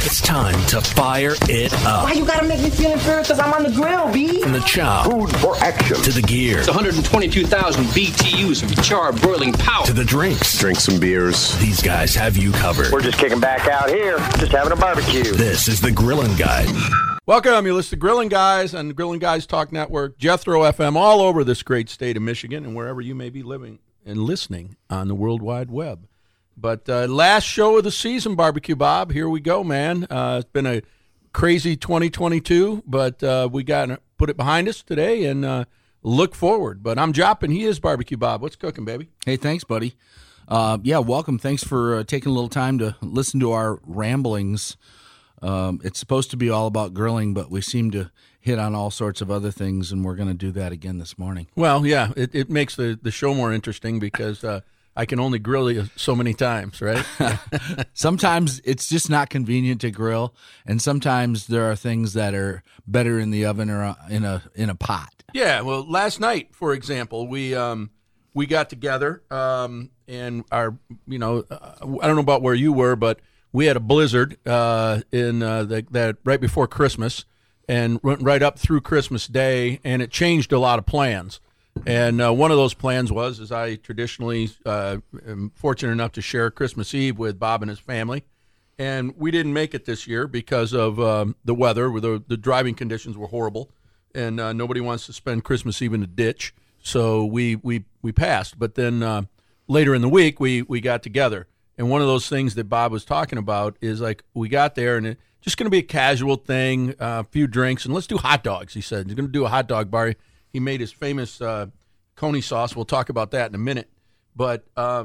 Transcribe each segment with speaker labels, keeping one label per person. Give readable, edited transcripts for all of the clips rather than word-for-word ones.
Speaker 1: It's time to fire it up.
Speaker 2: Why you gotta make me feel inferior? Because I'm on the grill, B.
Speaker 1: From the chow.
Speaker 3: Food for action.
Speaker 1: To the gear.
Speaker 4: It's 122,000 BTUs of charred broiling power.
Speaker 1: To the drinks.
Speaker 3: Drink some beers.
Speaker 1: These guys have you covered.
Speaker 5: We're just kicking back out here, just having a barbecue.
Speaker 1: This is the Grillin' Guy.
Speaker 6: Welcome. You listen to Grillin' Guys on the Grillin' Guys Talk Network, Jethro FM, all over this great state of Michigan and wherever you may be living and listening on the World Wide Web. But last show of the season, Barbecue Bob. Here we go, man. It's been a crazy 2022, but we got to put it behind us today and look forward. But I'm Jop, and he is Barbecue Bob. What's cooking, baby?
Speaker 7: Hey, thanks, buddy. Welcome. Thanks for taking a little time to listen to our ramblings. It's supposed to be all about grilling, but we seem to hit on all sorts of other things, and we're going to do that again this morning.
Speaker 6: Well, yeah, it makes the show more interesting because I can only grill you so many times, right?
Speaker 7: Sometimes it's just not convenient to grill, and sometimes there are things that are better in the oven or in a pot.
Speaker 6: Yeah, well, last night, for example, we got together and I don't know about where you were, but we had a blizzard in that right before Christmas and went right up through Christmas Day, and it changed a lot of plans. And one of those plans was, as I traditionally am fortunate enough to share Christmas Eve with Bob and his family. And we didn't make it this year because of the weather. The driving conditions were horrible, and nobody wants to spend Christmas Eve in a ditch. So we passed. But then later in the week, we got together. And one of those things that Bob was talking about is like we got there, and it's just going to be a casual thing, a few drinks, and let's do hot dogs, he said. He's going to do a hot dog bar. He made his famous coney sauce. We'll talk about that in a minute. But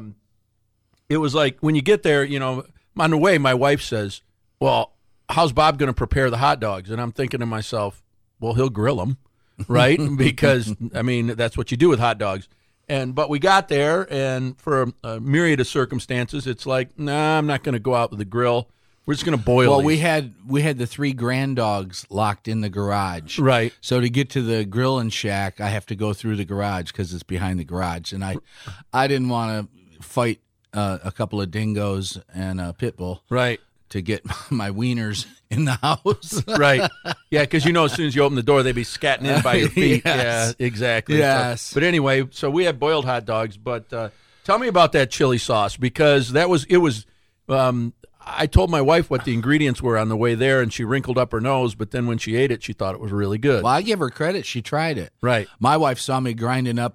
Speaker 6: it was like when you get there, on the way, my wife says, well, how's Bob going to prepare the hot dogs? And I'm thinking to myself, well, he'll grill them, right? Because, that's what you do with hot dogs. But we got there, and for a myriad of circumstances, it's like, nah, I'm not going to go out with the grill. We're just going to boil
Speaker 7: Well,
Speaker 6: these.
Speaker 7: we had the 3 grand dogs locked in the garage.
Speaker 6: Right.
Speaker 7: So to get to the grilling shack, I have to go through the garage because it's behind the garage. And I didn't want to fight a couple of dingoes and a pit bull.
Speaker 6: Right.
Speaker 7: To get my wieners in the house.
Speaker 6: Right. Yeah, because as soon as you open the door, they'd be scatting in by your feet.
Speaker 7: Yes.
Speaker 6: Yeah, exactly.
Speaker 7: Yes.
Speaker 6: So, but anyway, so we had boiled hot dogs. But tell me about that chili sauce, because it was. I told my wife what the ingredients were on the way there, and she wrinkled up her nose. But then when she ate it, she thought it was really good.
Speaker 7: Well, I give her credit. She tried it.
Speaker 6: Right.
Speaker 7: My wife saw me grinding up.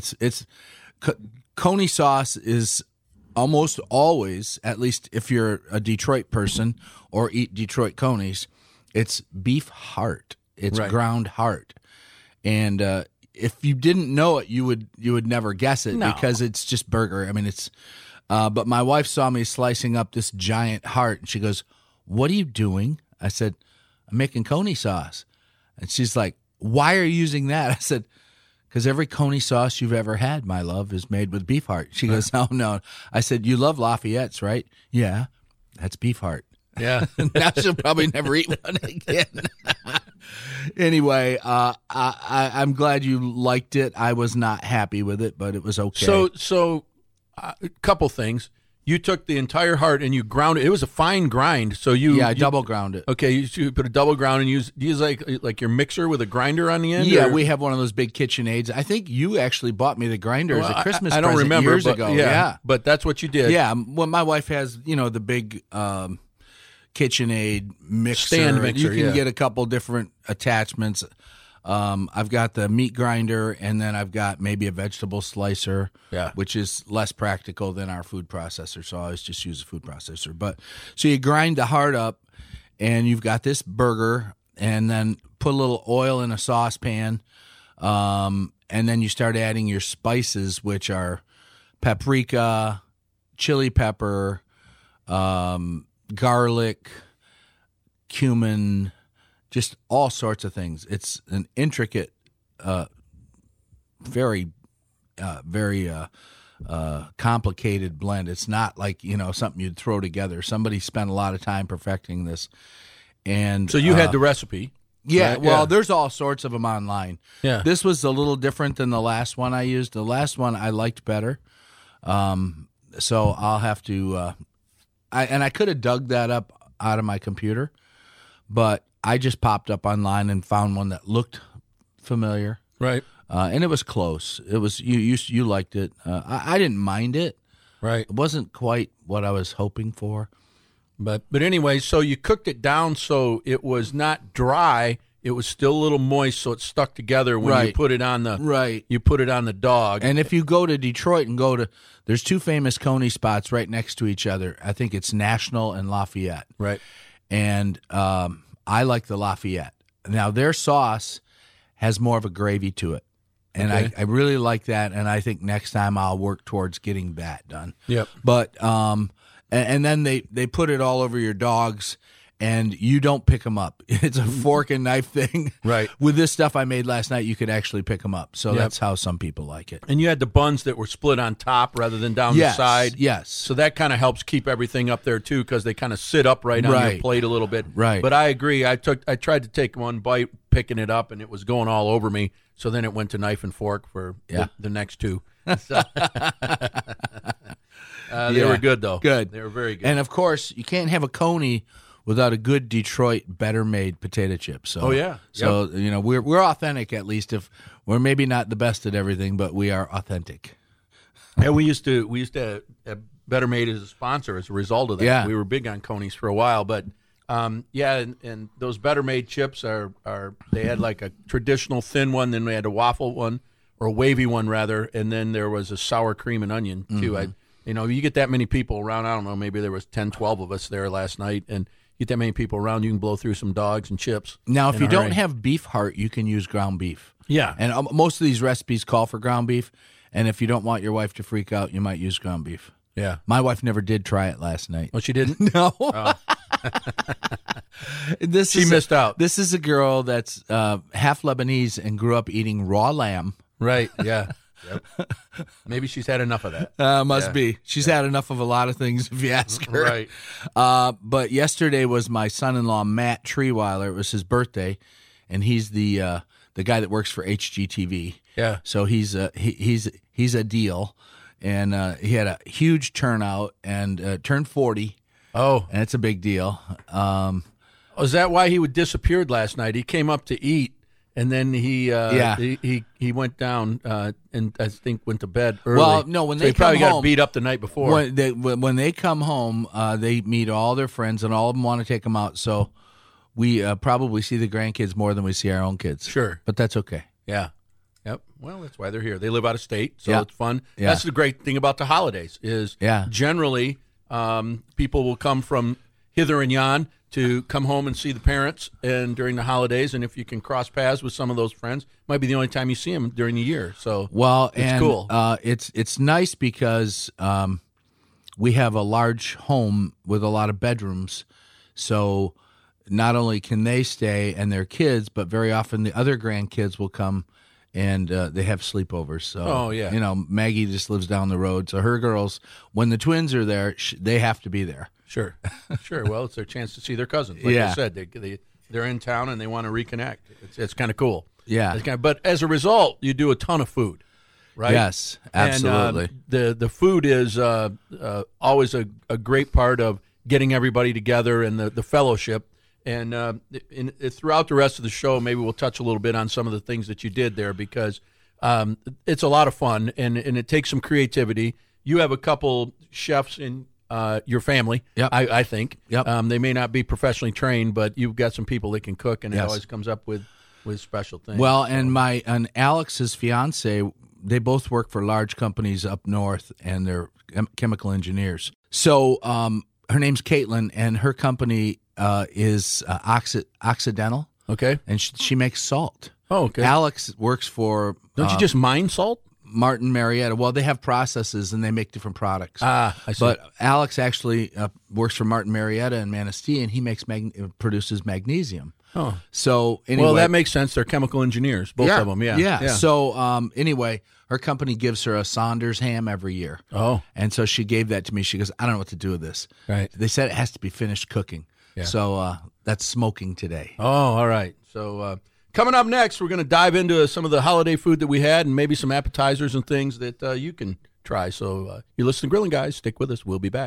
Speaker 7: Coney sauce is almost always, at least if you're a Detroit person or eat Detroit conies, it's beef heart. It's
Speaker 6: right.
Speaker 7: Ground heart. And if you didn't know it, you would never guess it.
Speaker 6: No.
Speaker 7: Because it's just burger. It's. But my wife saw me slicing up this giant heart, and she goes, "What are you doing?" I said, "I'm making coney sauce." And she's like, "Why are you using that?" I said, "Because every coney sauce you've ever had, my love, is made with beef heart." She goes, "Oh, no." I said, "You love Lafayette's, right?" "Yeah, that's beef heart."
Speaker 6: Yeah.
Speaker 7: Now she'll probably never eat one again. Anyway, I'm glad you liked it. I was not happy with it, but it was okay.
Speaker 6: So a couple things. You took the entire heart and you ground it. It was a fine grind. So
Speaker 7: I double ground it.
Speaker 6: Okay, you put a double ground and use like your mixer with a grinder on the end?
Speaker 7: Yeah,
Speaker 6: or?
Speaker 7: We have one of those big KitchenAids. I think you actually bought me the grinder as a Christmas
Speaker 6: I don't
Speaker 7: present
Speaker 6: remember,
Speaker 7: years
Speaker 6: but,
Speaker 7: ago.
Speaker 6: Yeah, but that's what you did.
Speaker 7: Yeah, well, my wife has, the big KitchenAid mixer.
Speaker 6: Stand mixer,
Speaker 7: You can get a couple different attachments. I've got the meat grinder, and then I've got maybe a vegetable slicer, which is less practical than our food processor, so I always just use a food processor. But so you grind the heart up, and you've got this burger, and then put a little oil in a saucepan, and then you start adding your spices, which are paprika, chili pepper, garlic, cumin, just all sorts of things. It's an intricate, very complicated blend. It's not like, something you'd throw together. Somebody spent a lot of time perfecting this. And
Speaker 6: so you had the recipe.
Speaker 7: Yeah,
Speaker 6: right?
Speaker 7: well, there's all sorts of them online.
Speaker 6: Yeah.
Speaker 7: This was a little different than the last one I used. The last one I liked better. So I'll have to I could have dug that up out of my computer, but I just popped up online and found one that looked familiar.
Speaker 6: Right.
Speaker 7: And it was close. It was you liked it. I didn't mind it.
Speaker 6: Right.
Speaker 7: It wasn't quite what I was hoping for.
Speaker 6: But anyway, so you cooked it down so it was not dry. It was still a little moist, so it stuck together when you put it on the You put it on the dog.
Speaker 7: And if you go to Detroit and there's two famous Coney spots right next to each other. I think it's National and Lafayette.
Speaker 6: Right.
Speaker 7: And I like the Lafayette. Now their sauce has more of a gravy to it. And I really like that, and I think next time I'll work towards getting that done.
Speaker 6: Yep.
Speaker 7: But and then they put it all over your dogs, and you don't pick them up. It's a fork and knife thing.
Speaker 6: Right.
Speaker 7: With this stuff I made last night, you could actually pick them up. So that's how some people like it.
Speaker 6: And you had the buns that were split on top rather than down the side.
Speaker 7: Yes.
Speaker 6: So that kind of helps keep everything up there too, because they kind of sit upright on your plate a little bit.
Speaker 7: Right.
Speaker 6: But I agree. I tried to take one bite, picking it up, and it was going all over me. So then it went to knife and fork for the next two. So, they were good, though.
Speaker 7: Good.
Speaker 6: They were very good.
Speaker 7: And, of course, you can't have a Coney without a good Detroit better-made potato chip. So, we're authentic, at least. If we're maybe not the best at everything, but we are authentic.
Speaker 6: Yeah, we used to have Better Made as a sponsor as a result of that.
Speaker 7: Yeah.
Speaker 6: We were big on Coney's for a while, but and those Better Made chips are they had like a traditional thin one, then we had a waffle one or a wavy one rather, and then there was a sour cream and onion too. You get that many people around, I don't know, maybe there was 10, 12 of us there last night, and you get that many people around, you can blow through some dogs and chips.
Speaker 7: Now, if you don't have beef heart, you can use ground beef.
Speaker 6: Yeah.
Speaker 7: And most of these recipes call for ground beef, and if you don't want your wife to freak out, you might use ground beef.
Speaker 6: Yeah.
Speaker 7: My wife never did try it last night.
Speaker 6: Oh, she didn't?
Speaker 7: No.
Speaker 6: Oh.
Speaker 7: She
Speaker 6: missed out.
Speaker 7: This is a girl that's half Lebanese and grew up eating raw lamb.
Speaker 6: Right, yeah. Yep. Maybe she's had enough of that.
Speaker 7: Must be. She's had enough of a lot of things, if you ask her.
Speaker 6: Right.
Speaker 7: But yesterday was my son-in-law, Matt Treeweiler. It was his birthday, and he's the guy that works for HGTV.
Speaker 6: Yeah.
Speaker 7: So he's a deal, and he had a huge turnout and turned 40.
Speaker 6: Oh,
Speaker 7: and it's a big deal.
Speaker 6: Is that why he disappeared last night? He came up to eat, and then he went down and I think went to bed early.
Speaker 7: Well, no, when
Speaker 6: so
Speaker 7: they
Speaker 6: he probably
Speaker 7: come
Speaker 6: got
Speaker 7: home,
Speaker 6: beat up the night before.
Speaker 7: When they come home, they meet all their friends, and all of them want to take them out. So we probably see the grandkids more than we see our own kids.
Speaker 6: Sure,
Speaker 7: but that's okay.
Speaker 6: Yeah. Yep. Well, that's why they're here. They live out of state, so it's fun.
Speaker 7: Yeah.
Speaker 6: That's the great thing about the holidays is generally people will come from hither and yon to come home and see the parents and during the holidays, and if you can cross paths with some of those friends, might be the only time you see them during the year. So it's cool.
Speaker 7: It's nice because we have a large home with a lot of bedrooms, so not only can they stay and their kids, but very often the other grandkids will come and they have sleepovers. So, Maggie just lives down the road, so her girls, when the twins are there, they have to be there.
Speaker 6: Sure. Well, it's their chance to see their cousins. Like I said, they're in town and they want to reconnect. It's kind of cool.
Speaker 7: Yeah.
Speaker 6: But as a result, you do a ton of food, right?
Speaker 7: Yes, absolutely.
Speaker 6: And the food is always a great part of getting everybody together and the fellowship. And throughout the rest of the show, maybe we'll touch a little bit on some of the things that you did there because it's a lot of fun and it takes some creativity. You have a couple chefs in your family, I think.
Speaker 7: Yep.
Speaker 6: They may not be professionally trained, but you've got some people that can cook, and it always comes up with special things.
Speaker 7: Well, and Alex's fiance, they both work for large companies up north, and they're chemical engineers. So her name's Caitlin, and her company is Occidental.
Speaker 6: Okay.
Speaker 7: And she makes salt.
Speaker 6: Oh, okay.
Speaker 7: Alex works for...
Speaker 6: Don't you just mine salt?
Speaker 7: Martin Marietta. Well, they have processes and they make different products.
Speaker 6: I see.
Speaker 7: But Alex actually works for Martin Marietta in Manistee, and he produces magnesium.
Speaker 6: Oh,
Speaker 7: so anyway,
Speaker 6: well, that makes sense. They're chemical engineers, both of them. Yeah.
Speaker 7: So anyway, her company gives her a Saunders ham every year.
Speaker 6: Oh,
Speaker 7: and so she gave that to me. She goes, I don't know what to do with this.
Speaker 6: Right.
Speaker 7: They said it has to be finished cooking. Yeah. So that's smoking today.
Speaker 6: Oh, all right. So. Coming up next, we're going to dive into some of the holiday food that we had and maybe some appetizers and things that you can try. So you listen to Grilling Guys. Stick with us. We'll be back.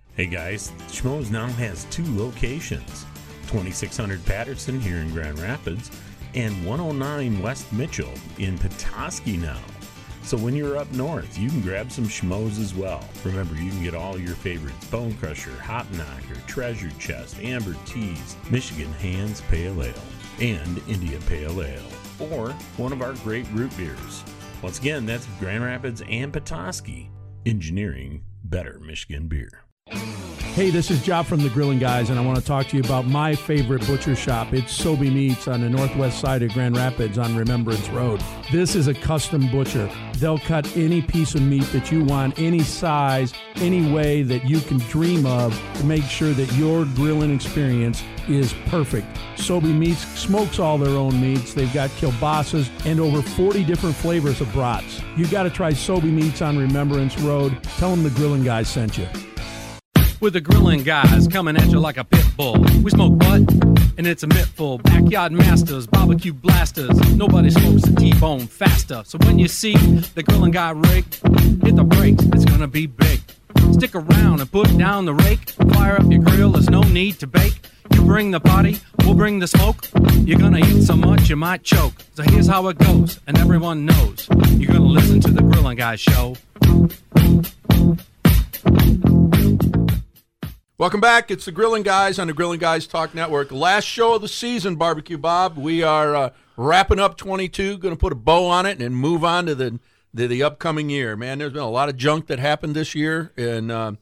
Speaker 8: Hey guys, Schmoes now has 2 locations, 2600 Patterson here in Grand Rapids and 109 West Mitchell in Petoskey now. So when you're up north, you can grab some Schmoes as well. Remember, you can get all your favorites: Bone Crusher, Hop Knocker, Treasure Chest, Amber Teas, Michigan Hands Pale Ale, and India Pale Ale, or one of our great root beers. Once again, that's Grand Rapids and Petoskey, engineering better Michigan beer.
Speaker 9: Hey, this is Job from the Grilling Guys, and I want to talk to you about my favorite butcher shop. It's Sobey Meats on the northwest side of Grand Rapids on Remembrance Road. This is a custom butcher. They'll cut any piece of meat that you want, any size, any way that you can dream of to make sure that your grilling experience is perfect. Sobey Meats smokes all their own meats. They've got kielbasa's and over 40 different flavors of brats. You got to try Sobey Meats on Remembrance Road. Tell them the Grilling Guys sent you.
Speaker 10: With the Grilling Guys coming at you like a pit bull. We smoke butt, and it's a mittful. Backyard masters, barbecue blasters. Nobody smokes a T-bone faster. So when you see the Grilling Guy rig, hit the brakes, it's gonna be big. Stick around and put down the rake. Fire up your grill, there's no need to bake. You bring the party, we'll bring the smoke. You're gonna eat so much you might choke. So here's how it goes, and everyone knows. You're gonna listen to the Grilling Guy show.
Speaker 6: Welcome back. It's the Grilling Guys on the Grilling Guys Talk Network. Last show of the season, Barbecue Bob. We are wrapping up 22, going to put a bow on it and move on to the upcoming year. Man, there's been a lot of junk that happened this year, and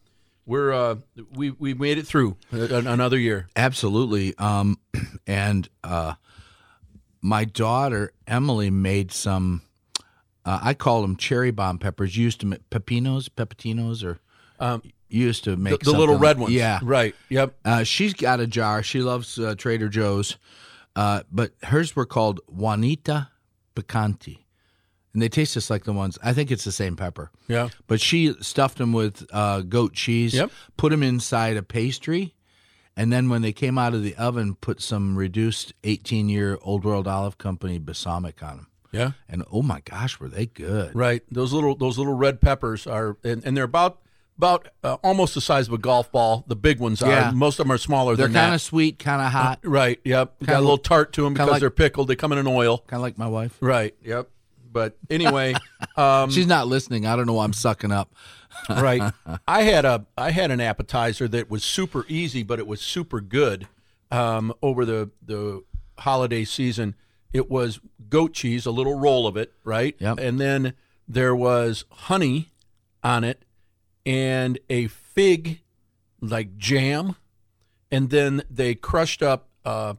Speaker 6: we made it through another year.
Speaker 7: Absolutely. And my daughter, Emily, made some, I call them cherry bomb peppers. You used to make pepitinos, or... used to make
Speaker 6: the little red ones.
Speaker 7: Yeah.
Speaker 6: Right. Yep.
Speaker 7: She's got a jar. She loves Trader Joe's. But hers were called Juanita Picante. And they taste just like the ones. I think it's the same pepper.
Speaker 6: Yeah.
Speaker 7: But she stuffed them with goat cheese, put them inside a pastry, and then when they came out of the oven, put some reduced 18-year Old World Olive Company balsamic on them.
Speaker 6: Yeah.
Speaker 7: And oh my gosh, were they good.
Speaker 6: Right. Those little red peppers are, and they're about almost the size of a golf ball. The big ones are.
Speaker 7: Yeah.
Speaker 6: Most of them are smaller
Speaker 7: They're
Speaker 6: than that.
Speaker 7: kind of sweet, kind of hot.
Speaker 6: Right, yep. Got a little tart to them because they're pickled. They come in an oil.
Speaker 7: Kind of like my wife.
Speaker 6: Right, yep. But anyway.
Speaker 7: She's not listening. I don't know why I'm sucking up.
Speaker 6: Right. I had an appetizer that was super easy, but it was super good over the holiday season. It was goat cheese, a little roll of it, right?
Speaker 7: Yep.
Speaker 6: And then there was honey on it, and a fig like jam, and then they crushed up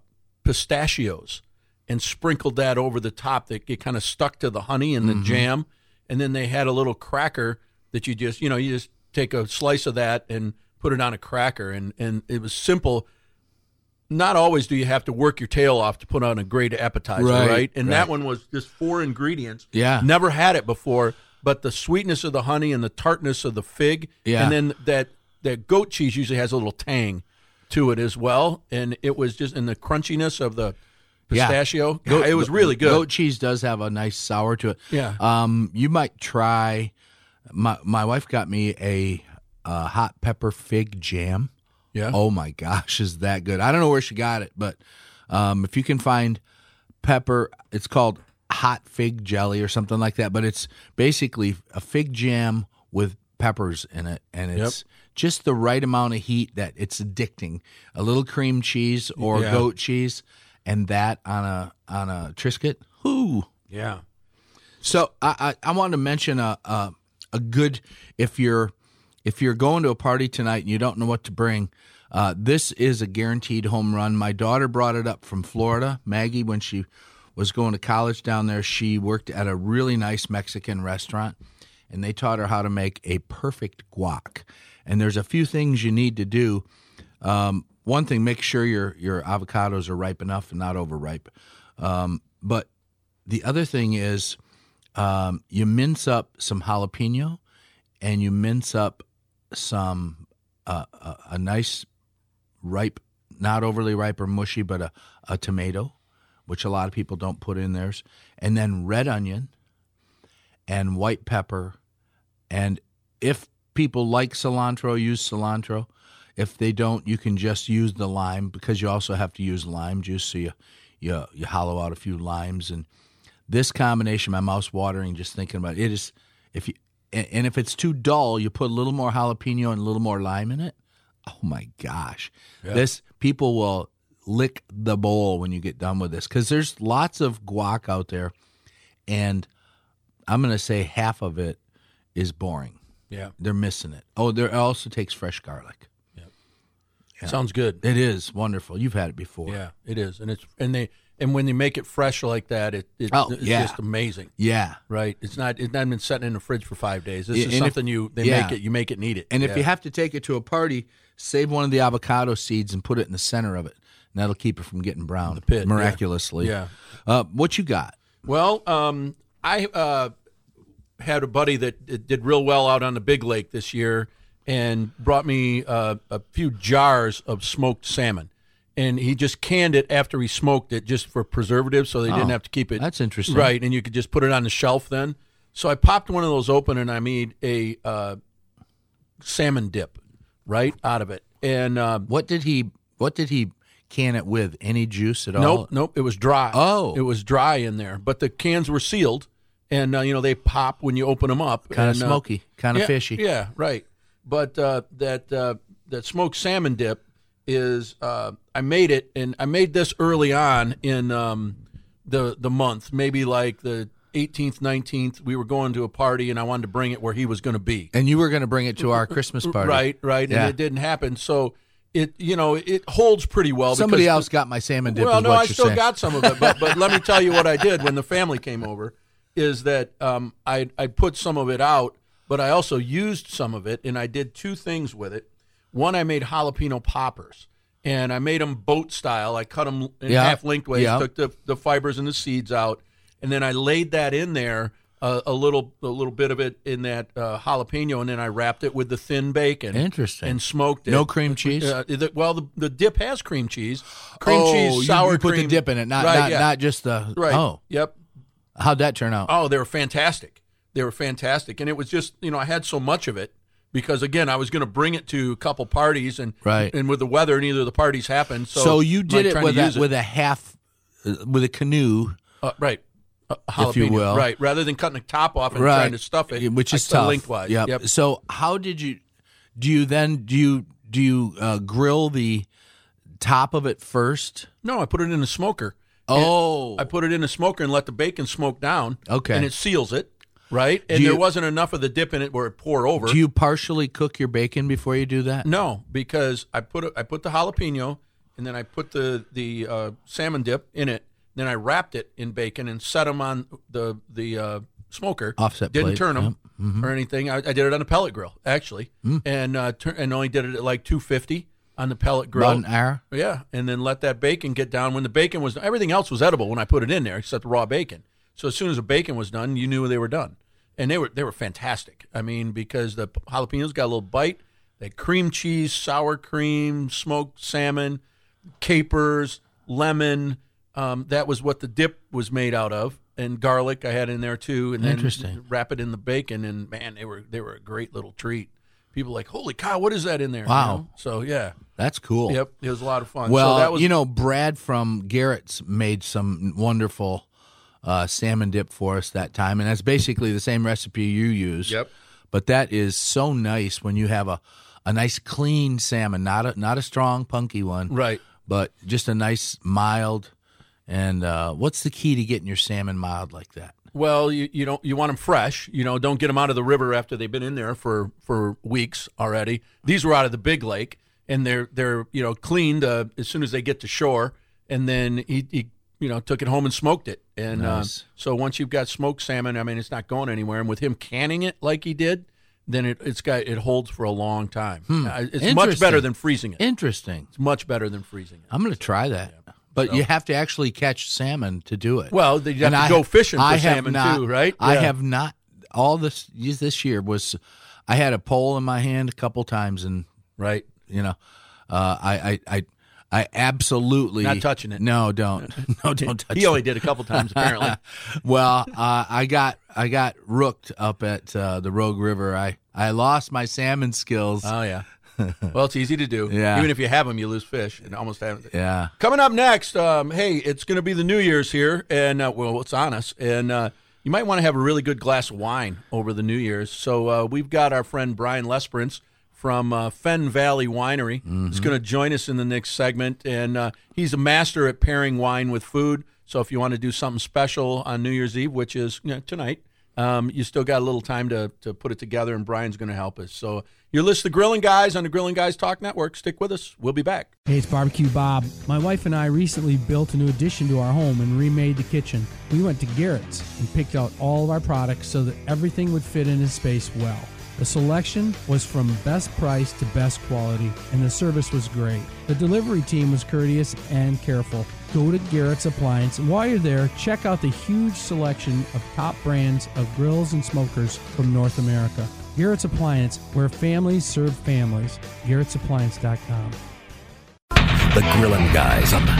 Speaker 6: pistachios and sprinkled that over the top. That it kind of stuck to the honey and the jam, and then they had a little cracker that you just take a slice of that and put it on a cracker, and it was simple. Not always do you have to work your tail off to put on a great appetizer, right? And that one was just 4 ingredients.
Speaker 7: Yeah.
Speaker 6: Never had it before. But the sweetness of the honey and the tartness of the fig, and then that goat cheese usually has a little tang to it as well, and it was just in the crunchiness of the pistachio. Yeah. It was really good.
Speaker 7: Goat cheese does have a nice sour to it.
Speaker 6: Yeah.
Speaker 7: You might try. My wife got me a hot pepper fig jam.
Speaker 6: Yeah.
Speaker 7: Oh my gosh, is that good? I don't know where she got it, but if you can find pepper, it's called hot fig jelly or something like that, but it's basically a fig jam with peppers in it, and it's just the right amount of heat that it's addicting. A little cream cheese or goat cheese, and that on a Triscuit. Whoo!
Speaker 6: Yeah.
Speaker 7: So I wanted to mention a good, if you're going to a party tonight and you don't know what to bring, this is a guaranteed home run. My daughter brought it up from Florida. Maggie, when she was going to college down there, she worked at a really nice Mexican restaurant, and they taught her how to make a perfect guac. And there's a few things you need to do. One thing, make sure your avocados are ripe enough and not overripe. But the other thing is you mince up some jalapeno, and you mince up some a nice ripe, not overly ripe or mushy, but a tomato, which a lot of people don't put in theirs, and then red onion and white pepper, and if people like cilantro, use cilantro. If they don't, you can just use the lime, because you also have to use lime juice. So you hollow out a few limes, and this combination, my mouth's watering just thinking about it. It is, if it's too dull, you put a little more jalapeno and a little more lime in it. Oh my gosh, this people will lick the bowl when you get done with this, because there's lots of guac out there, and I'm going to say half of it is boring.
Speaker 6: Yeah,
Speaker 7: they're missing it. Oh, there also takes fresh garlic. Yeah.
Speaker 6: Sounds good.
Speaker 7: It is wonderful. You've had it before.
Speaker 6: Yeah, it is, and when they make it fresh like that, it's just amazing.
Speaker 7: Yeah,
Speaker 6: right. It's not been sitting in the fridge for 5 days. This is something you make it and eat it.
Speaker 7: And if you have to take it to a party, save one of the avocado seeds and put it in the center of it, and that'll keep it from getting brown. The pit, miraculously.
Speaker 6: Yeah.
Speaker 7: What you got?
Speaker 6: Well, I had a buddy that did real well out on the Big Lake this year, and brought me a few jars of smoked salmon. And he just canned it after he smoked it, just for preservatives, so they didn't have to keep it.
Speaker 7: That's interesting.
Speaker 6: Right, and you could just put it on the shelf then. So I popped one of those open, and I made a salmon dip right out of it. And
Speaker 7: what did he can it with? Any juice at all?
Speaker 6: Nope. It was dry.
Speaker 7: Oh.
Speaker 6: It was dry in there. But the cans were sealed, and, they pop when you open them up.
Speaker 7: Kind of smoky, kind of fishy.
Speaker 6: Yeah, right. But that smoked salmon dip is I made it, and I made this early on in the month, maybe like the 18th, 19th. We were going to a party, and I wanted to bring it where he was going to be.
Speaker 7: And you were going to bring it to our Christmas party.
Speaker 6: Right,
Speaker 7: yeah.
Speaker 6: And it didn't happen. So it holds pretty well.
Speaker 7: Somebody else got my salmon dip.
Speaker 6: Well, no, I still got some of it, but let me tell you what I did when the family came over, is that I put some of it out, but I also used some of it, and I did two things with it. One, I made jalapeno poppers, and I made them boat style. I cut them in half lengthways, took the fibers and the seeds out, and then I laid that in there, a little bit of it in that jalapeno, and then I wrapped it with the thin bacon.
Speaker 7: Interesting.
Speaker 6: And smoked it.
Speaker 7: No cream cheese?
Speaker 6: The dip has cream cheese. Cheese, sour
Speaker 7: you put
Speaker 6: cream.
Speaker 7: the dip in it, not just the...
Speaker 6: Right.
Speaker 7: Oh.
Speaker 6: Yep.
Speaker 7: How'd that turn out?
Speaker 6: Oh, they were fantastic. And it was just, I had so much of it because, again, I was going to bring it to a couple parties, and with the weather, neither of the parties happened. So
Speaker 7: you did it with a half, with a canoe.
Speaker 6: Right.
Speaker 7: If you will.
Speaker 6: Right. Rather than cutting the top off and trying to stuff it,
Speaker 7: which is tough.
Speaker 6: Lengthwise.
Speaker 7: Yep. So how did you, do you grill the top of it first?
Speaker 6: No, I put it in the smoker.
Speaker 7: Oh.
Speaker 6: I put it in the smoker and let the bacon smoke down.
Speaker 7: Okay.
Speaker 6: And it seals it. Right? And there wasn't enough of the dip in it where it pour over.
Speaker 7: Do you partially cook your bacon before you do that?
Speaker 6: No, because I put the jalapeno, and then I put the salmon dip in it. Then I wrapped it in bacon and set them on the smoker.
Speaker 7: Offset
Speaker 6: Didn't
Speaker 7: plate.
Speaker 6: turn them or anything. I did it on a pellet grill, actually, and only did it at like 250 on the pellet grill.
Speaker 7: About an hour?
Speaker 6: Yeah, and then let that bacon get down. When the bacon was, everything else was edible when I put it in there, except the raw bacon. So as soon as the bacon was done, you knew they were done. And they were fantastic. I mean, because the jalapenos got a little bite. They had cream cheese, sour cream, smoked salmon, capers, lemon. That was what the dip was made out of. And garlic I had in there too. And then wrap it in the bacon. And, man, they were a great little treat. People were like, holy cow, what is that in there?
Speaker 7: Wow.
Speaker 6: So, yeah.
Speaker 7: That's cool.
Speaker 6: Yep, it was a lot of fun.
Speaker 7: Well,
Speaker 6: so that was,
Speaker 7: Brad from Garrett's made some wonderful salmon dip for us that time, and that's basically the same recipe you use.
Speaker 6: Yep.
Speaker 7: But that is so nice when you have a nice clean salmon, not a strong punky one,
Speaker 6: right?
Speaker 7: But just a nice mild. And what's the key to getting your salmon mild like that?
Speaker 6: Well, you want them fresh. Don't get them out of the river after they've been in there for weeks already. These were out of the Big Lake, and they're cleaned as soon as they get to shore, and then he took it home and smoked it. And
Speaker 7: nice.
Speaker 6: So once you've got smoked salmon, I mean, it's not going anywhere. And with him canning it like he did, then it holds for a long time. It's much better than freezing it.
Speaker 7: Interesting.
Speaker 6: It's much better than freezing it.
Speaker 7: I'm going to try that. Yeah. But you have to actually catch salmon to do it.
Speaker 6: Well, you have to go fishing for salmon too, right?
Speaker 7: I have not. All this year was, I had a pole in my hand a couple times, and
Speaker 6: right,
Speaker 7: I absolutely
Speaker 6: not touching it.
Speaker 7: No, don't. No, don't touch it.
Speaker 6: He only did a couple times apparently.
Speaker 7: Well, I got rooked up at the Rogue River. I I lost my salmon skills.
Speaker 6: Oh, yeah. Well, it's easy to do.
Speaker 7: Yeah.
Speaker 6: Even if you have them, you lose fish. And almost have it.
Speaker 7: Yeah.
Speaker 6: Coming up next, hey, it's going to be the New Year's here, and well, it's on us. And you might want to have a really good glass of wine over the New Year's. So we've got our friend Brian Lesperance from Fen Valley Winery. He's going to join us in the next segment, and he's a master at pairing wine with food. So if you want to do something special on New Year's Eve, which is tonight, you still got a little time to put it together, and Brian's going to help us. So you're listening to Grilling Guys on the Grilling Guys Talk Network. Stick with us. We'll be back.
Speaker 9: Hey, it's Barbecue Bob. My wife and I recently built a new addition to our home and remade the kitchen. We went to Garrett's and picked out all of our products so that everything would fit in its space well. The selection was from best price to best quality, and the service was great. The delivery team was courteous and careful. Go to Garrett's Appliance, and while you're there, check out the huge selection of top brands of grills and smokers from North America. Garrett's Appliance, where families serve families. Garrett'sAppliance.com.
Speaker 1: The Grillin' Guys on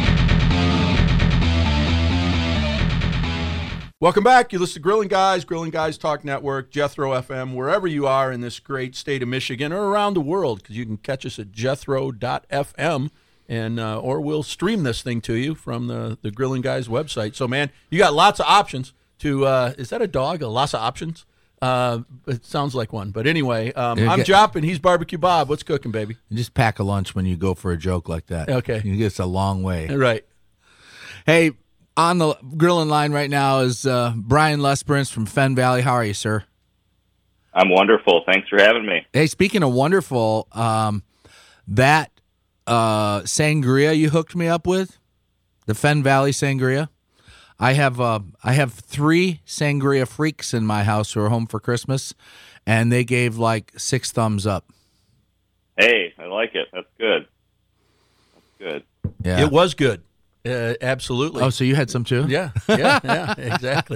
Speaker 6: Welcome back. You listen to Grilling Guys Talk Network, Jethro FM, wherever you are in this great state of Michigan or around the world, because you can catch us at jethro.fm, and or we'll stream this thing to you from the Grilling Guys website. So, man, you got lots of options to is that a dog? Lots of options? It sounds like one. But anyway, I'm Jop, and he's Barbecue Bob. What's cooking, baby?
Speaker 7: You just pack a lunch when you go for a joke like that.
Speaker 6: Okay.
Speaker 7: You get a long way.
Speaker 6: Right.
Speaker 7: Hey, on the grilling line right now is Brian Lesperance from Fen Valley. How are you, sir?
Speaker 11: I'm wonderful. Thanks for having me.
Speaker 7: Hey, speaking of wonderful, that sangria you hooked me up with, the Fen Valley sangria. I have 3 sangria freaks in my house who are home for Christmas, and they gave like 6 thumbs up.
Speaker 11: Hey, I like it. That's good. That's good.
Speaker 7: Yeah,
Speaker 6: it was good. Absolutely.
Speaker 7: Oh, so you had some too?
Speaker 6: Yeah, exactly.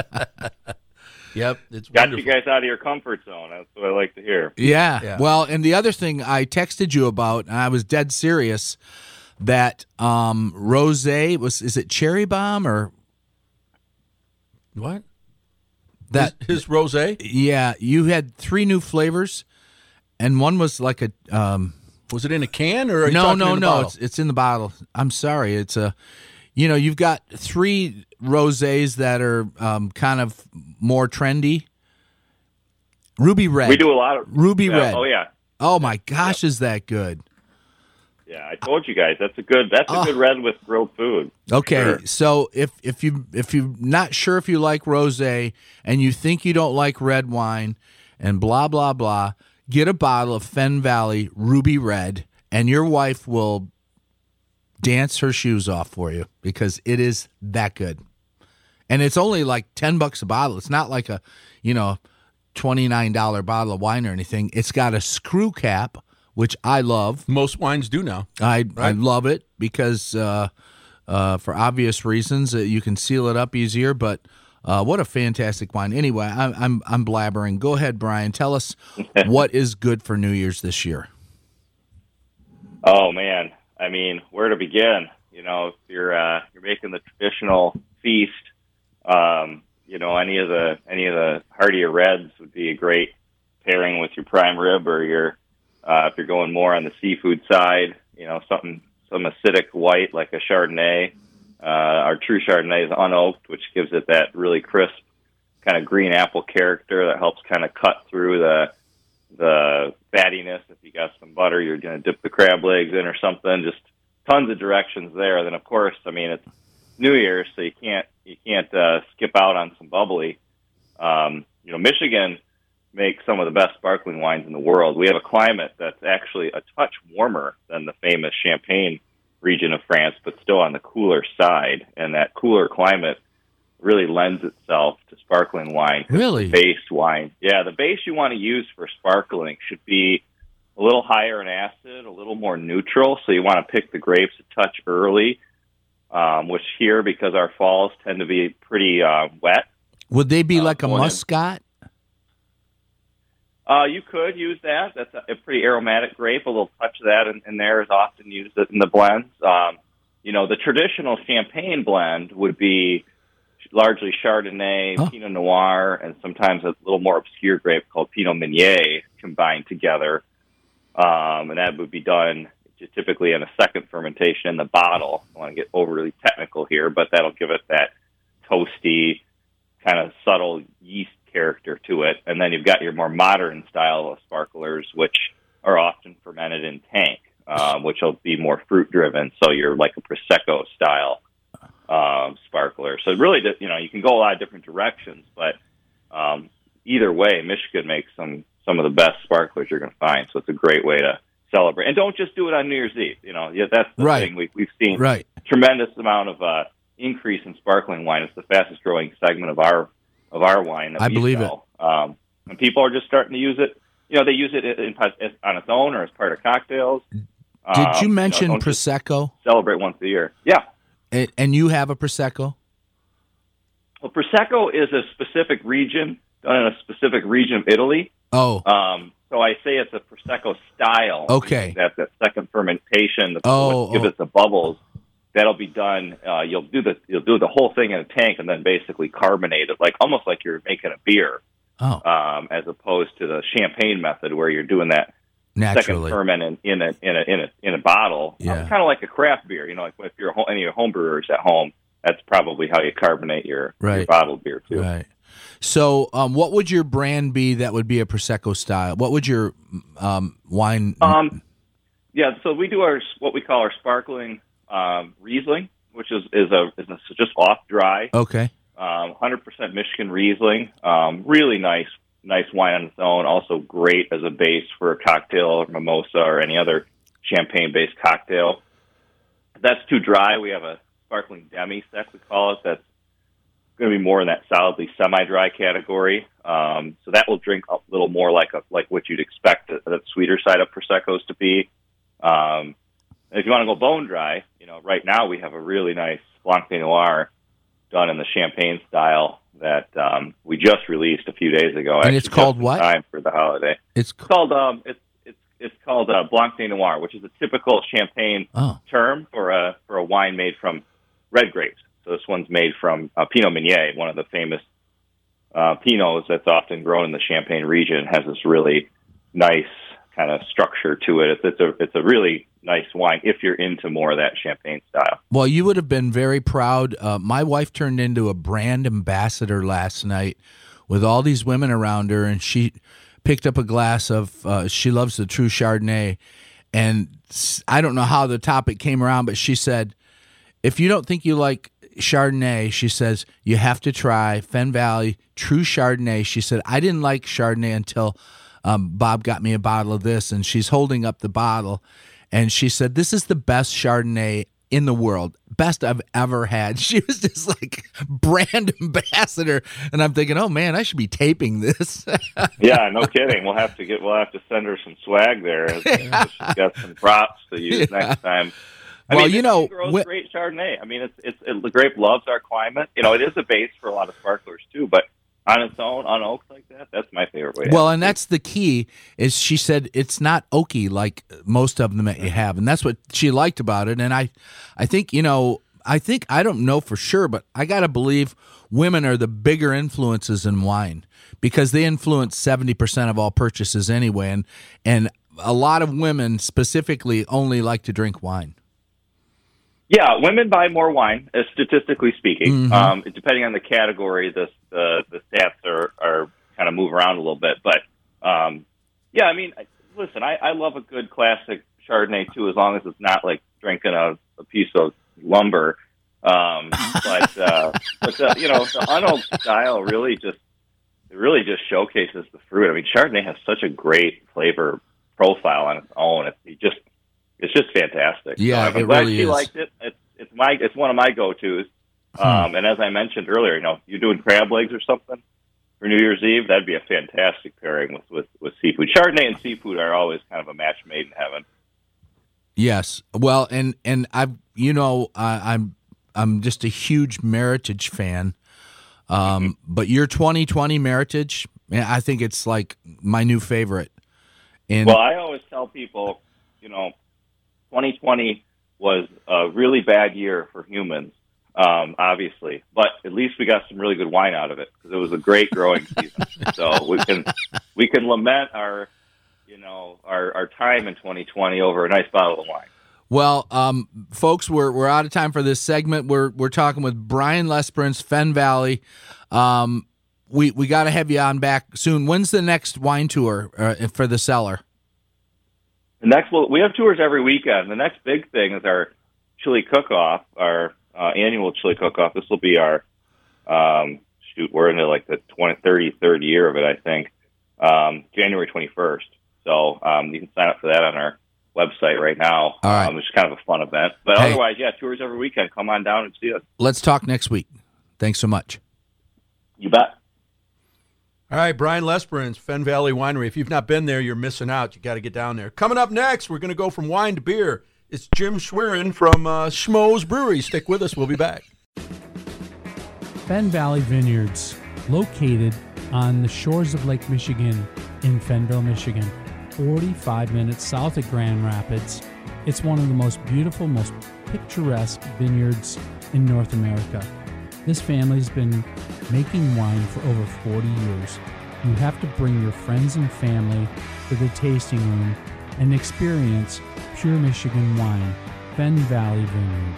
Speaker 6: Yep, it's
Speaker 11: got
Speaker 6: wonderful.
Speaker 11: you guys out of your comfort zone. That's what I like to hear.
Speaker 7: Yeah. Well, and the other thing I texted you about, and I was dead serious, that rosé is it Cherry Bomb or
Speaker 6: what?
Speaker 7: That
Speaker 6: his rosé?
Speaker 7: Yeah, you had 3 new flavors, and one was like a.
Speaker 6: Was it in a can or are you
Speaker 7: no?
Speaker 6: bottle?
Speaker 7: It's in the bottle. I'm sorry. It's a, you've got 3 rosés that are kind of more trendy. Ruby Red.
Speaker 11: We do a lot of
Speaker 7: Ruby Red.
Speaker 11: Oh yeah.
Speaker 7: Oh my gosh, is that good?
Speaker 11: Yeah, I told you guys that's a good red with grilled food.
Speaker 7: Okay,
Speaker 11: sure.
Speaker 7: So if you're not sure if you like rosé and you think you don't like red wine and blah blah blah, get a bottle of Fen Valley Ruby Red, and your wife will dance her shoes off for you because it is that good. And it's only like $10 a bottle. It's not like a, $29 bottle of wine or anything. It's got a screw cap, which I love.
Speaker 6: Most wines do now.
Speaker 7: I love it because for obvious reasons you can seal it up easier, but what a fantastic wine. Anyway, I'm blabbering. Go ahead, Brian. Tell us what is good for New Year's this year.
Speaker 11: Oh man, I mean, where to begin? If you're making the traditional feast, any of the heartier reds would be a great pairing with your prime rib, or if you're going more on the seafood side, some acidic white like a Chardonnay. Our true Chardonnay is unoaked, which gives it that really crisp kind of green apple character that helps kind of cut through the fattiness. If you got some butter, you're going to dip the crab legs in or something. Just tons of directions there. Then, of course, I mean, it's New Year's, so you can't skip out on some bubbly. Michigan makes some of the best sparkling wines in the world. We have a climate that's actually a touch warmer than the famous Champagne region of France, but still on the cooler side. And that cooler climate really lends itself to sparkling wine.
Speaker 7: Really?
Speaker 11: Based wine. Yeah, the base you want to use for sparkling should be a little higher in acid, a little more neutral. So you want to pick the grapes a touch early, which here, because our falls tend to be pretty wet.
Speaker 7: Would they be like a Muscat?
Speaker 11: You could use that. That's a pretty aromatic grape. A little touch of that in there is often used in the blends. The traditional Champagne blend would be largely Chardonnay, Pinot Noir, and sometimes a little more obscure grape called Pinot Meunier combined together. And that would be done just typically in a second fermentation in the bottle. I don't want to get overly technical here, but that'll give it that toasty, kind of subtle yeast character to it. And then you've got your more modern style of sparklers, which are often fermented in tank, which will be more fruit-driven. So you're like a Prosecco style sparkler. So really, you can go a lot of different directions, but either way, Michigan makes some of the best sparklers you're going to find. So it's a great way to celebrate. And don't just do it on New Year's Eve. That's the thing. We've seen tremendous amount of increase in sparkling wine. It's the fastest growing segment of our wine that
Speaker 7: I
Speaker 11: we
Speaker 7: believe
Speaker 11: sell. And people are just starting to use it. They use it on its own or as part of cocktails.
Speaker 7: Did you mention Prosecco?
Speaker 11: Celebrate once a year. Yeah.
Speaker 7: And you have a Prosecco?
Speaker 11: Well, Prosecco is a specific region, done in a specific region of Italy.
Speaker 7: Oh.
Speaker 11: So I say it's a Prosecco style.
Speaker 7: Okay.
Speaker 11: That second fermentation, give it the bubbles. That'll be done. You'll do the whole thing in a tank and then basically carbonate it, almost like you're making a beer.
Speaker 7: Oh.
Speaker 11: As opposed to the champagne method where you're doing that
Speaker 7: naturally
Speaker 11: second ferment in a bottle.
Speaker 7: Yeah.
Speaker 11: Kind of like a craft beer. Like if you're any of your home brewers at home, that's probably how you carbonate your bottled beer too.
Speaker 7: Right. So, what would your brand be that would be a Prosecco style? What would your wine?
Speaker 11: Yeah, so we do what we call our sparkling Riesling, which is just off dry.
Speaker 7: Okay.
Speaker 11: 100% Michigan Riesling. Really nice wine on its own. Also great as a base for a cocktail or mimosa or any other champagne-based cocktail. If that's too dry, we have a sparkling demi-sec, we call it, that's going to be more in that solidly semi-dry category. So that will drink a little more like what you'd expect the sweeter side of Prosecco's to be. If you want to go bone dry, right now we have a really nice Blanc de Noir done in the champagne style that we just released a few days ago.
Speaker 7: And it's called what?
Speaker 11: Time for the holiday. It's called Blanc de Noir, which is a typical champagne term for a wine made from red grapes. So this one's made from Pinot Meunier, one of the famous Pinots that's often grown in the Champagne region. It has this really nice kind of structure to it. It's a really nice wine if you're into more of that champagne style.
Speaker 7: Well, you would have been very proud. My wife turned into a brand ambassador last night with all these women around her, and she picked up a glass of, she loves the True Chardonnay, and I don't know how the topic came around, but she said, if you don't think you like Chardonnay, she says, you have to try Fen Valley True Chardonnay. She said, I didn't like Chardonnay until Bob got me a bottle of this, and she's holding up the bottle, and she said, this is the best Chardonnay in the world, best I've ever had. She was just like brand ambassador, and I'm thinking, oh man, I should be taping this.
Speaker 11: Yeah, no kidding. We'll have to send her some swag there. She's got some props to use next time. Michigan grows great Chardonnay. The grape loves our climate. It is a base for a lot of sparklers too, but on its own, on oaks like that, that's my favorite way to have it.
Speaker 7: And that's the key, is she said it's not oaky like most of them that you have, and that's what she liked about it. And I think, I don't know for sure, but I got to believe women are the bigger influences in wine because they influence 70% of all purchases anyway, and a lot of women specifically only like to drink wine.
Speaker 11: Yeah, women buy more wine, statistically speaking.
Speaker 7: Mm-hmm.
Speaker 11: Depending on the category, the stats are kind of move around a little bit. But, listen, I love a good classic Chardonnay, too, as long as it's not like drinking a piece of lumber. The unoaked style really just showcases the fruit. Chardonnay has such a great flavor profile on its own. It's just fantastic.
Speaker 7: Yeah,
Speaker 11: so I'm glad
Speaker 7: really
Speaker 11: she
Speaker 7: is.
Speaker 11: liked it. It's one of my go-tos. And as I mentioned earlier, you're doing crab legs or something for New Year's Eve. That'd be a fantastic pairing with seafood. Chardonnay and seafood are always kind of a match made in heaven.
Speaker 7: Yes. Well, and I'm just a huge Meritage fan. But your 2020 Meritage, I think it's like my new favorite.
Speaker 11: Well, I always tell people, 2020 was a really bad year for humans, obviously. But at least we got some really good wine out of it because it was a great growing season. So we can lament our time in 2020 over a nice bottle of wine.
Speaker 7: Well, folks, we're out of time for this segment. We're talking with Brian Lesperance, Fenn Valley. We got to have you on back soon. When's the next wine tour for the cellar?
Speaker 11: We have tours every weekend. The next big thing is our chili cook-off, our annual chili cook-off. This will be our we're into like the 33rd year of it, I think. January 21st. So you can sign up for that on our website right now.
Speaker 7: All right.
Speaker 11: It's kind of a fun event. But otherwise, tours every weekend. Come on down and see us.
Speaker 7: Let's talk next week. Thanks so much.
Speaker 11: You bet.
Speaker 6: All right, Brian Lesperance, Fenn Valley Winery. If you've not been there, you're missing out. You got to get down there. Coming up next, we're going to go from wine to beer. It's Jim Schwerin from Schmoes Brewery. Stick with us. We'll be back.
Speaker 9: Fenn Valley Vineyards, located on the shores of Lake Michigan in Fennville, Michigan, 45 minutes south of Grand Rapids. It's one of the most beautiful, most picturesque vineyards in North America. This family's been making wine for over 40 years. You have to bring your friends and family to the tasting room and experience pure Michigan wine. Fenn Valley Vineyards.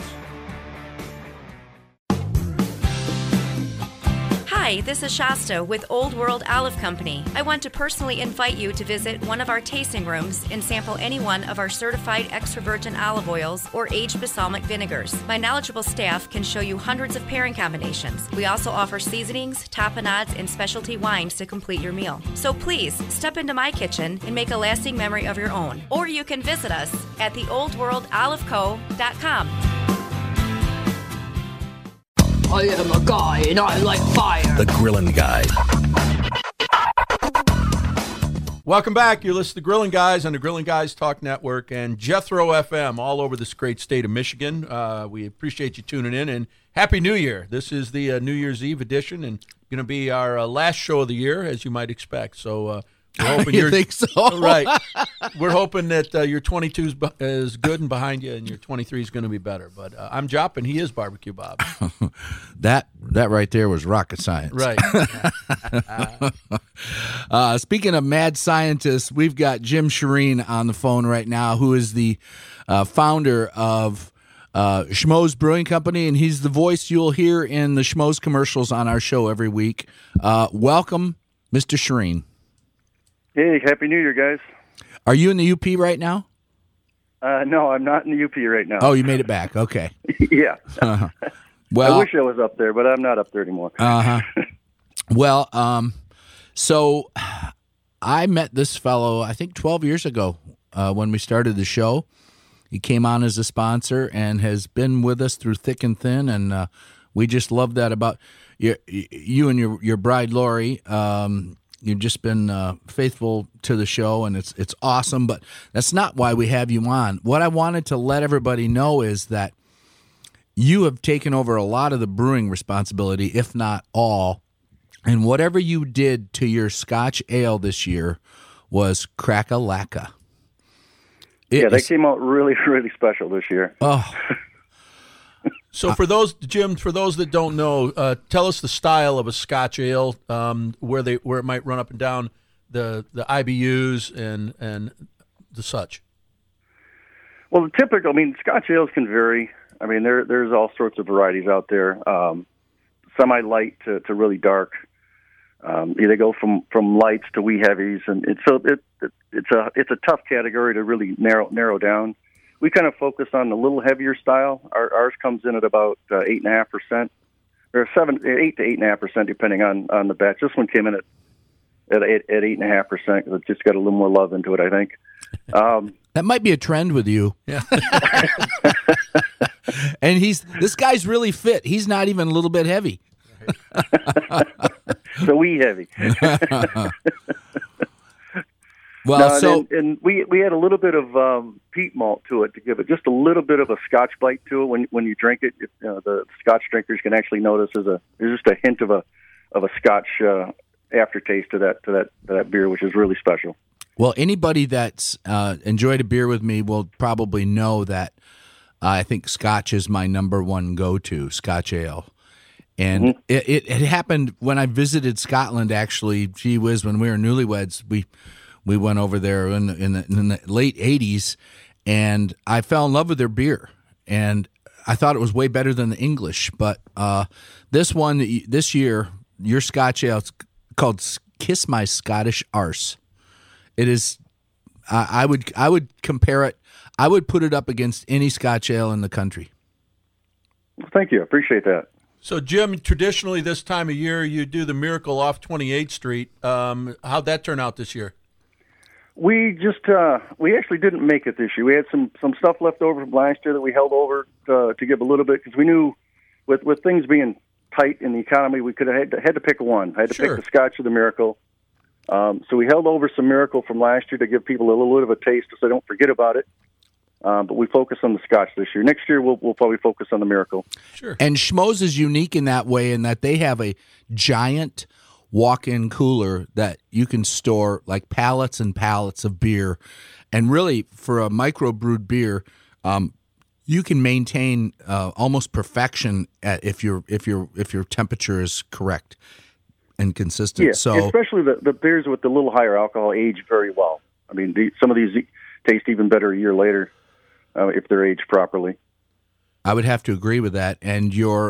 Speaker 12: Hi, this is Shasta with Old World Olive Company. I want to personally invite you to visit one of our tasting rooms and sample any one of our certified extra virgin olive oils or aged balsamic vinegars. My knowledgeable staff can show you hundreds of pairing combinations. We also offer seasonings, tapenades, and specialty wines to complete your meal. So please, step into my kitchen and make a lasting memory of your own. Or you can visit us at theoldworldoliveco.com.
Speaker 2: I am a guy and I like fire.
Speaker 1: The Grillin' Guys.
Speaker 6: Welcome back. You're listening to Grillin' Guys on the Grillin' Guys Talk Network and Jethro FM all over this great state of Michigan. We appreciate you tuning in, and Happy New Year. This is the New Year's Eve edition and going to be our last show of the year, as you might expect. So we're hoping
Speaker 7: you think so?
Speaker 6: Right. We're hoping that your 22 is good and behind you, and your 23 is going to be better. But I'm Jop, and he is Barbecue Bob.
Speaker 7: That right there was rocket science.
Speaker 6: Right.
Speaker 7: Speaking of mad scientists, we've got Jim Schwerin on the phone right now, who is the founder of Schmoes Brewing Company, and he's the voice you'll hear in the Schmoes commercials on our show every week. Welcome, Mr. Schwerin.
Speaker 13: Hey, Happy New Year, guys.
Speaker 7: Are you in the UP right now?
Speaker 13: No, I'm not in the UP right now.
Speaker 7: Oh, you made it back. Okay.
Speaker 13: Yeah.
Speaker 7: Well,
Speaker 13: I wish I was up there, but I'm not up there anymore.
Speaker 7: Well, so I met this fellow, I think 12 years ago when we started the show. He came on as a sponsor and has been with us through thick and thin, and we just love that about you and your bride, Lori. You've just been faithful to the show, and it's awesome, but that's not why we have you on. What I wanted to let everybody know is that you have taken over a lot of the brewing responsibility, if not all, and whatever you did to your Scotch ale this year was crack-a-lacka.
Speaker 13: Yeah, they came out really, really special this year.
Speaker 7: Oh.
Speaker 6: So for those, Jim, for those that don't know, tell us the style of a Scotch ale, where it might run up and down the IBUs and the such.
Speaker 13: Well, the typical, Scotch ales can vary. There's all sorts of varieties out there. Semi-light to really dark. They go from lights to wee heavies, and it's a tough category to really narrow down. We kind of focus on the little heavier style. Ours comes in at about 8.5%, or 8 to 8.5%, depending on the batch. This one came in at 8.5% because it's just got a little more love into it, I think.
Speaker 7: That might be a trend with you.
Speaker 6: Yeah.
Speaker 7: And this guy's really fit. He's not even a little bit heavy.
Speaker 13: So wee heavy.
Speaker 7: Well,
Speaker 13: and we had a little bit of peat malt to it to give it just a little bit of a Scotch bite to it when you drink it. The Scotch drinkers can actually notice there's just a hint of a Scotch aftertaste to that beer, which is really special.
Speaker 7: Well, anybody that's enjoyed a beer with me will probably know that I think Scotch is my number one go-to, Scotch ale. And it happened when I visited Scotland, actually. Gee whiz, when we were newlyweds, we went over there in the late 80s, and I fell in love with their beer. And I thought it was way better than the English. But this year, your Scotch ale, it's called Kiss My Scottish Arse. It is, I would compare it, I would put it up against any Scotch ale in the country.
Speaker 13: Thank you. I appreciate that.
Speaker 6: So, Jim, traditionally this time of year, you do the Miracle off 28th Street. How'd that turn out this year?
Speaker 13: We actually didn't make it this year. We had some stuff left over from last year that we held over to give a little bit, because we knew with things being tight in the economy, we could have had to pick one. I had to pick the Scotch or the Miracle. So we held over some Miracle from last year to give people a little bit of a taste, so they don't forget about it. But we focus on the Scotch this year. Next year, we'll probably focus on the Miracle.
Speaker 6: Sure.
Speaker 7: And Schmoes is unique in that way, in that they have a giant walk-in cooler that you can store like pallets and pallets of beer. And really, for a microbrewed beer, you can maintain almost perfection if your temperature is correct and consistent.
Speaker 13: Yeah,
Speaker 7: so
Speaker 13: especially the beers with the little higher alcohol age very well. I mean, some of these taste even better a year later if they're aged properly.
Speaker 7: I would have to agree with that. And your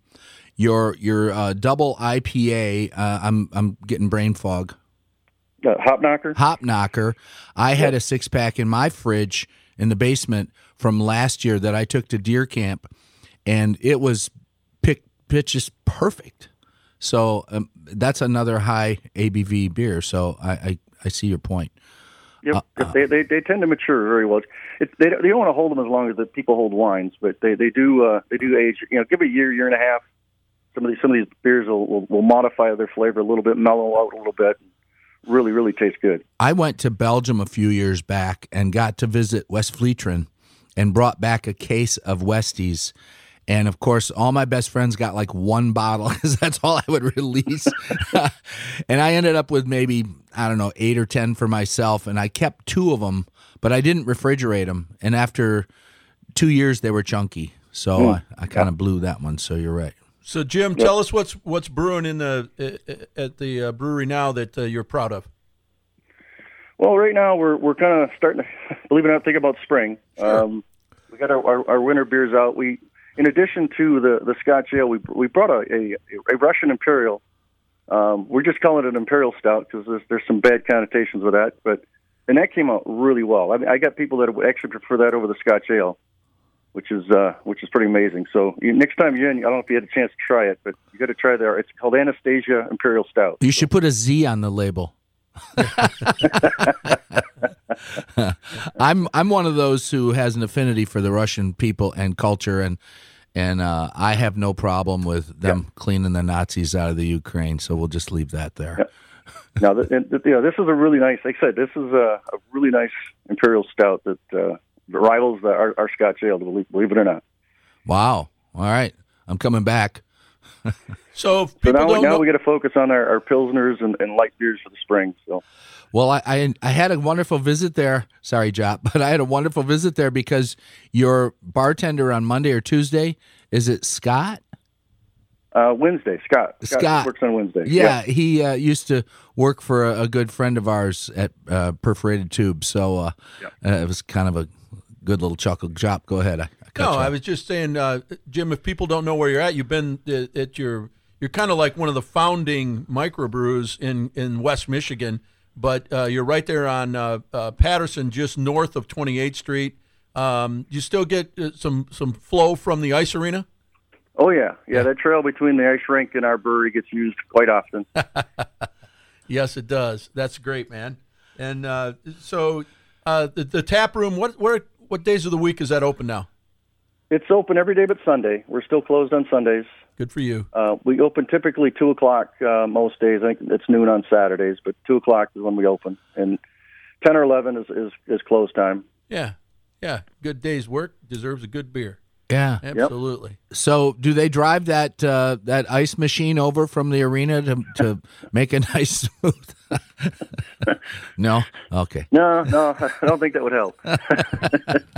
Speaker 7: double IPA, I'm getting brain fog.
Speaker 13: Hop Knocker?
Speaker 7: Hop Knocker. I had a 6-pack in my fridge in the basement from last year that I took to deer camp, and it was pitch perfect. So that's another high ABV beer. So I see your point.
Speaker 13: Yep, they tend to mature very well. They don't want to hold them as long as the people hold wines, but they do age. Give a year and a half. Some of these beers will modify their flavor a little bit, mellow out a little bit. Really, really tastes good.
Speaker 7: I went to Belgium a few years back and got to visit West Vlieteren and brought back a case of Westies. And, of course, all my best friends got like one bottle because that's all I would release. And I ended up with maybe, 8 or 10 for myself. And I kept 2 of them, but I didn't refrigerate them. And after 2 years, they were chunky. So I kind of blew that one. So you're right.
Speaker 6: So, Jim, tell us what's brewing at the brewery now that you're proud of.
Speaker 13: Well, right now we're kind of starting to, believe it or not, think about spring. Sure. We got our winter beers out. In addition to the Scotch ale, we brought a Russian Imperial. We're just calling it an Imperial Stout because there's some bad connotations with that, and that came out really well. I mean, I got people that actually prefer that over the Scotch ale, which is pretty amazing. So next time you're in, I don't know if you had a chance to try it, but you got to try there. It's called Anastasia Imperial Stout.
Speaker 7: You should put a Z on the label. I'm one of those who has an affinity for the Russian people and culture, and I have no problem with them cleaning the Nazis out of the Ukraine. So we'll just leave that there.
Speaker 13: Yep. Now, this is a really nice. Like I said, this is a really nice Imperial Stout that rivals our Scotch ale. Believe it or not.
Speaker 7: Wow! All right, I'm coming back.
Speaker 6: So
Speaker 13: now we got to focus on our Pilsners and light beers for the spring. So,
Speaker 7: well, I had a wonderful visit there. Sorry, Jop, but I had a wonderful visit there because your bartender on Monday or Tuesday, is it Scott?
Speaker 13: Wednesday, Scott works on Wednesday.
Speaker 7: Yeah, he used to work for a good friend of ours at Perforated Tube, so it was kind of a good little chuckle. Jop, go ahead.
Speaker 6: I was just saying, Jim, if people don't know where you're at, you've been you're kind of like one of the founding microbrews in West Michigan, but you're right there on Patterson, just north of 28th Street. You still get some flow from the ice arena?
Speaker 13: Oh, yeah. That trail between the ice rink and our brewery gets used quite often.
Speaker 6: Yes, it does. That's great, man. And so the tap room, what days of the week is that open now?
Speaker 13: It's open every day but Sunday. We're still closed on Sundays.
Speaker 6: Good for you.
Speaker 13: We open typically 2 o'clock most days. I think it's noon on Saturdays, but 2 o'clock is when we open. And 10 or 11 is close time.
Speaker 6: Yeah. Good day's work deserves a good beer.
Speaker 7: Yeah.
Speaker 6: Absolutely.
Speaker 7: Yep. So do they drive that ice machine over from the arena to make a nice smooth? No? Okay.
Speaker 13: No, I don't think that would help.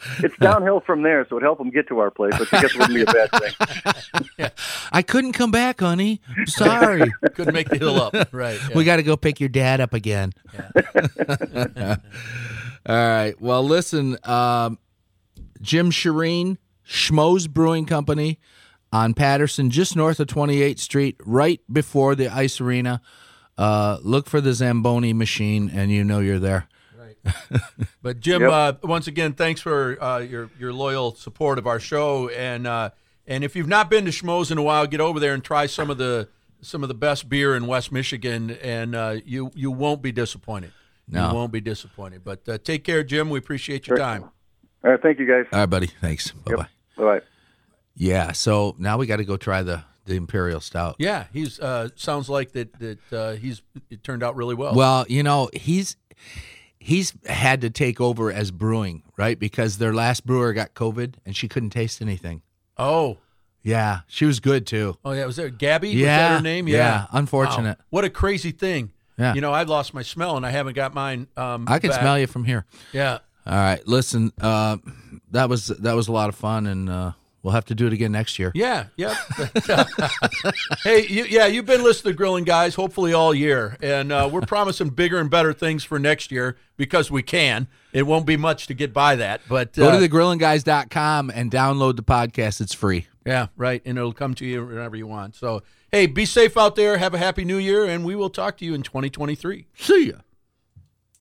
Speaker 13: It's downhill from there, so it'd help them get to our place, which I guess wouldn't be a bad thing.
Speaker 7: I couldn't come back, honey. Sorry.
Speaker 6: Couldn't make the hill up. Right. Yeah.
Speaker 7: We got to go pick your dad up again.
Speaker 6: Yeah.
Speaker 7: All right. Well, listen, Jim Shireen, Schmoes Brewing Company on Patterson, just north of 28th Street, right before the ice arena. Look for the Zamboni machine, and you know you're there.
Speaker 6: But Jim, once again, thanks for your loyal support of our show, and if you've not been to Schmoes in a while, get over there and try some of the best beer in West Michigan, and you won't be disappointed.
Speaker 7: No.
Speaker 6: You won't be disappointed. But take care, Jim. We appreciate your time.
Speaker 13: All right, thank you, guys.
Speaker 7: All right, buddy. Thanks. Bye bye.
Speaker 13: Bye.
Speaker 7: Yeah. So now we got to go try the Imperial Stout.
Speaker 6: Yeah, he's sounds like that it turned out really well.
Speaker 7: Well, he's had to take over as brewing, right? Because their last brewer got COVID and she couldn't taste anything.
Speaker 6: Oh.
Speaker 7: Yeah, she was good too.
Speaker 6: Oh yeah, was there Gabby?
Speaker 7: Yeah.
Speaker 6: Was that her name?
Speaker 7: Yeah. Unfortunate.
Speaker 6: Wow. What a crazy thing.
Speaker 7: Yeah.
Speaker 6: I've lost my smell and I haven't got mine.
Speaker 7: I can
Speaker 6: back.
Speaker 7: smell you from here.
Speaker 6: Yeah.
Speaker 7: All right. Listen, that was a lot of fun, and we'll have to do it again next year.
Speaker 6: Yeah. Yep. Hey, you've been listening to Grilling Guys hopefully all year, and we're promising bigger and better things for next year because we can. It won't be much to get by that, but
Speaker 7: go to thegrillandguys.com and download the podcast. It's free.
Speaker 6: Yeah, right, and it'll come to you whenever you want. So, hey, be safe out there. Have a happy New Year, and we will talk to you in 2023.
Speaker 7: See ya.